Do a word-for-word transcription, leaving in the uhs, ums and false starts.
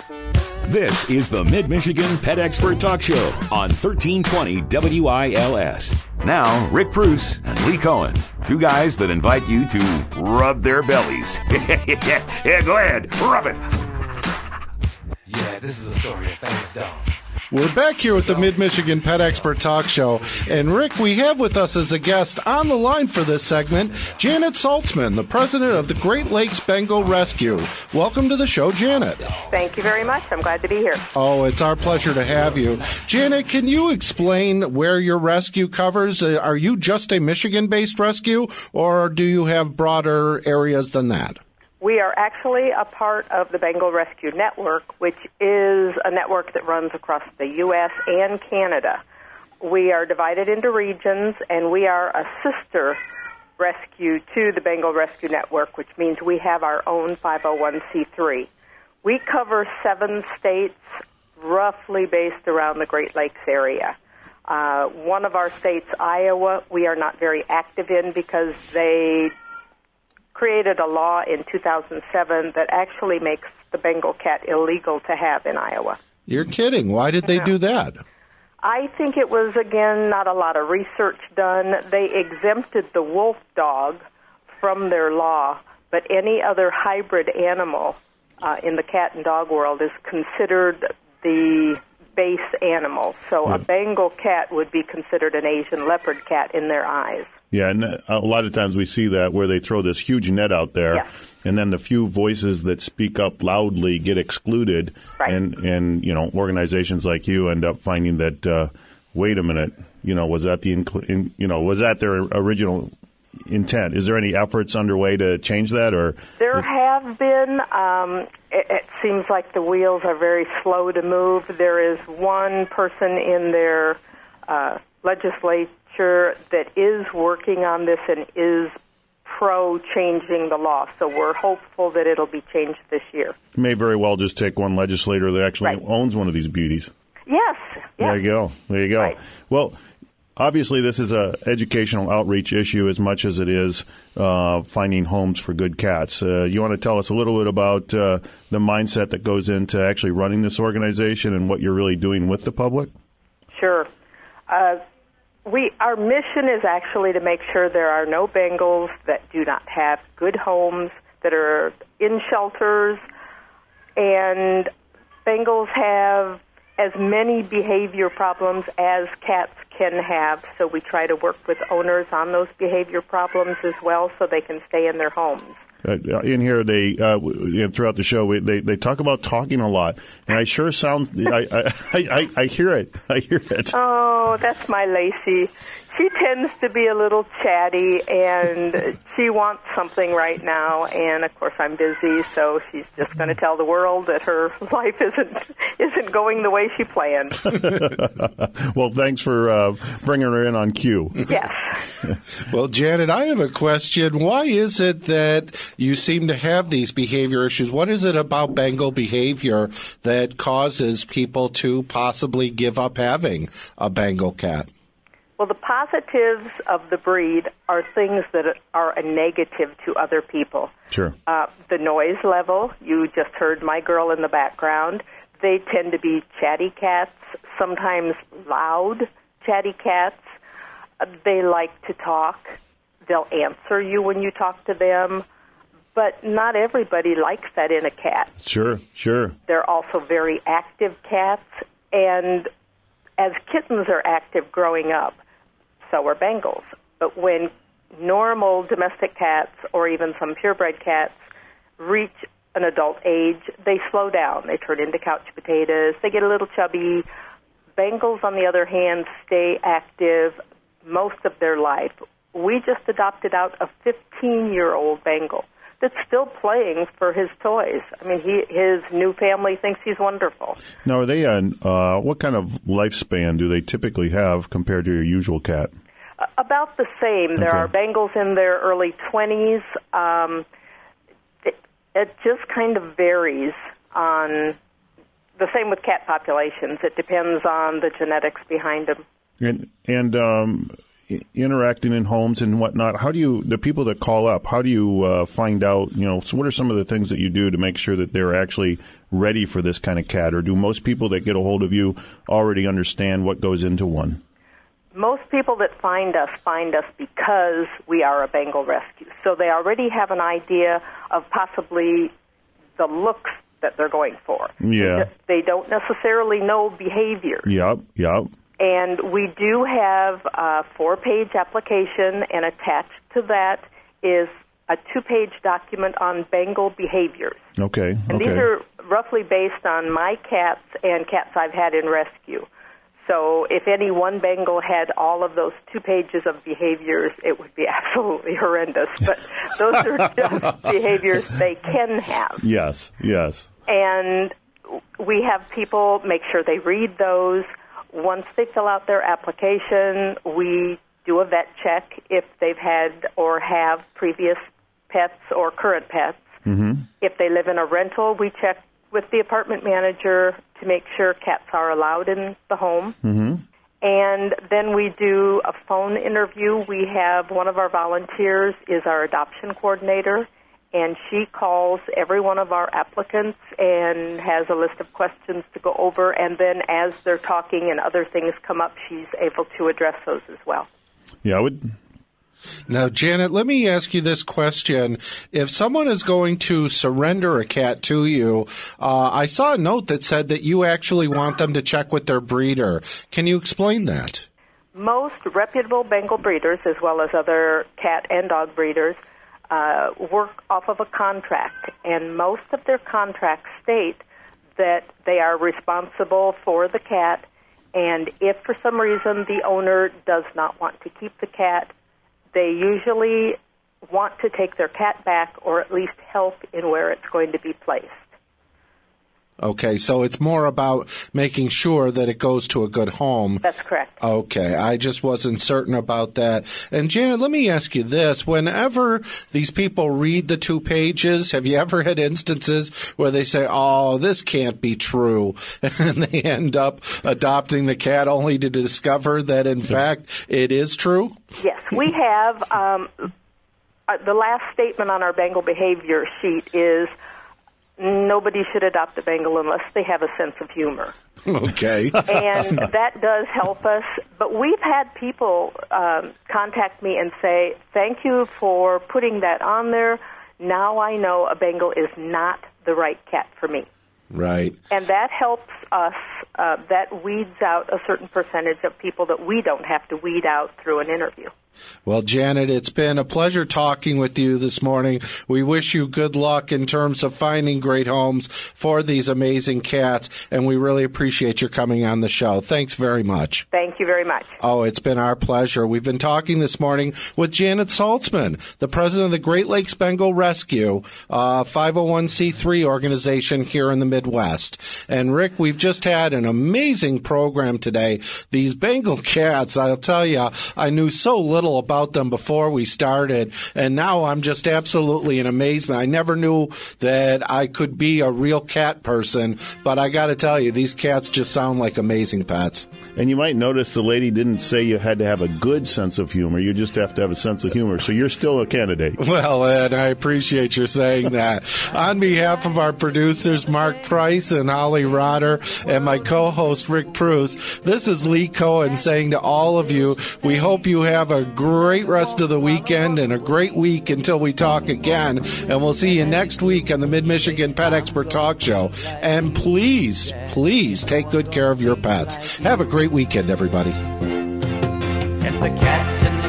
This is the Mid-Michigan Pet Expert Talk Show on thirteen twenty W I L S. Now, Rick Bruce and Lee Cohen, two guys that invite you to rub their bellies. Yeah, go ahead, rub it. Yeah, this is a story of Fanny's dog. We're back here with the Mid-Michigan Pet Expert Talk Show. And Rick, we have with us as a guest on the line for this segment, Janet Saltzman, the president of the Great Lakes Bengal Rescue. Welcome to the show, Janet. Thank you very much. I'm glad to be here. Oh, it's our pleasure to have you. Janet, can you explain where your rescue covers? Uh, are you just a Michigan-based rescue, or do you have broader areas than that? We are actually a part of the Bengal Rescue Network, which is a network that runs across the U S and Canada. We are divided into regions, and we are a sister rescue to the Bengal Rescue Network, which means we have our own five oh one c three. We cover seven states, roughly based around the Great Lakes area. Uh, one of our states, Iowa, we are not very active in because they created a law in two thousand seven that actually makes the Bengal cat illegal to have in Iowa. You're kidding. Why did they Yeah. do that? I think it was, again, not a lot of research done. They exempted the wolf dog from their law, but any other hybrid animal uh, in the cat and dog world is considered the base animal. So Yeah. a Bengal cat would be considered an Asian leopard cat in their eyes. Yeah, and a lot of times we see that where they throw this huge net out there, Yeah. and then the few voices that speak up loudly get excluded, Right. and and you know organizations like you end up finding that uh, wait a minute, you know was that the inclu- in, you know was that their original intent? Is there any efforts underway to change that, or There have been. Um, it, it seems like the wheels are very slow to move. There is one person in their uh, legislature that is working on this and is pro-changing the law. So we're hopeful that it'll be changed this year. it may very well just take one legislator that actually Right. owns one of these beauties? Yes. yes. There you go. There you go. Right. Well, obviously, this is a educational outreach issue as much as it is uh, finding homes for good cats. Uh, you want to tell us a little bit about uh, the mindset that goes into actually running this organization and what you're really doing with the public? Sure. Uh, we our mission is actually to make sure there are no Bengals that do not have good homes, that are in shelters, and Bengals have as many behavior problems as cats can have, so we try to work with owners on those behavior problems as well so they can stay in their homes. Uh, in here, they uh, w- throughout the show, we, they they talk about talking a lot, and I sure sound I I, I I hear it. I hear it. Oh, that's my Lacey. She tends to be a little chatty, and she wants something right now. And of course, I'm busy, so she's just going to tell the world that her life isn't isn't going the way she planned. Well, thanks for uh, bringing her in on cue. Yes. Well, Janet, I have a question. Why is it that you seem to have these behavior issues? What is it about Bengal behavior that causes people to possibly give up having a Bengal cat? Well, the positives of the breed are things that are a negative to other people. Sure. Uh, the noise level, you just heard my girl in the background. They tend to be chatty cats, sometimes loud chatty cats. Uh, they like to talk. They'll answer you when you talk to them. But not everybody likes that in a cat. Sure, sure. They're also very active cats, and as kittens are active growing up, so are Bengals. But when normal domestic cats or even some purebred cats reach an adult age, they slow down. They turn into couch potatoes. They get a little chubby. Bengals, on the other hand, stay active most of their life. We just adopted out a fifteen-year-old Bengal that's still playing for his toys. I mean, he his new family thinks he's wonderful. Now, are they on, uh, what kind of lifespan do they typically have compared to your usual cat? Uh, about the same. There Okay. are Bengals in their early twenties. Um, it, it just kind of varies on the same with cat populations. It depends on the genetics behind them. And, and um, I- interacting in homes and whatnot, how do you, the people that call up, how do you uh, find out, you know, so what are some of the things that you do to make sure that they're actually ready for this kind of cat? Or do most people that get a hold of you already understand what goes into one? Most people that find us find us because we are a Bengal rescue. So they already have an idea of possibly the looks that they're going for. Yeah. They don't necessarily know behavior. Yep, yep. And we do have a four-page application, and attached to that is a two-page document on Bengal behaviors. Okay, And okay. these are roughly based on my cats and cats I've had in rescue. So if any one Bengal had all of those two pages of behaviors, it would be absolutely horrendous. But those are just behaviors they can have. Yes, yes. And we have people make sure they read those. Once they fill out their application, we do a vet check if they've had or have previous pets or current pets. Mm-hmm. If they live in a rental, we check with the apartment manager to make sure cats are allowed in the home. Mm-hmm. And then we do a phone interview. We have one of our volunteers is our adoption coordinator, and she calls every one of our applicants and has a list of questions to go over. And then as they're talking and other things come up, she's able to address those as well. Yeah, I would... Now, Janet, let me ask you this question. If someone is going to surrender a cat to you, uh, I saw a note that said that you actually want them to check with their breeder. Can you explain that? Most reputable Bengal breeders, as well as other cat and dog breeders, uh, work off of a contract, and most of their contracts state that they are responsible for the cat, and if for some reason the owner does not want to keep the cat, they usually want to take their cat back or at least help in where it's going to be placed. Okay, so it's more about making sure that it goes to a good home. That's correct. Okay, I just wasn't certain about that. And Janet, let me ask you this. Whenever these people read the two pages, have you ever had instances where they say, oh, this can't be true, and they end up adopting the cat only to discover that, in fact, it is true? Yes, we have. Um, uh, the last statement on our Bengal behavior sheet is, nobody should adopt a Bengal unless they have a sense of humor. Okay. And that does help us. But we've had people um, contact me and say, thank you for putting that on there. Now I know a Bengal is not the right cat for me. Right. And that helps us. Uh, that weeds out a certain percentage of people that we don't have to weed out through an interview. Well, Janet, it's been a pleasure talking with you this morning. We wish you good luck in terms of finding great homes for these amazing cats, and we really appreciate your coming on the show. Thanks very much. Thank you very much. Oh, it's been our pleasure. We've been talking this morning with Janet Saltzman, the president of the Great Lakes Bengal Rescue, a five oh one c three organization here in the Midwest. And, Rick, we've just had an amazing program today. These Bengal cats, I'll tell you, I knew so little about them before we started, and now I'm just absolutely in amazement. I never knew that I could be a real cat person, but I got to tell you, these cats just sound like amazing pets. And you might notice the lady didn't say you had to have a good sense of humor. You just have to have a sense of humor. So you're still a candidate. Well, Ed, I appreciate your saying that. On behalf of our producers, Mark Price and Holly Rotter, and my co-host, Rick Pruse, this is Lee Cohen saying to all of you, we hope you have a great rest of the weekend and a great week until we talk again. And we'll see you next week on the Mid-Michigan Pet Expert Talk Show. And please, please take good care of your pets. Have a great weekend, everybody. And the cats in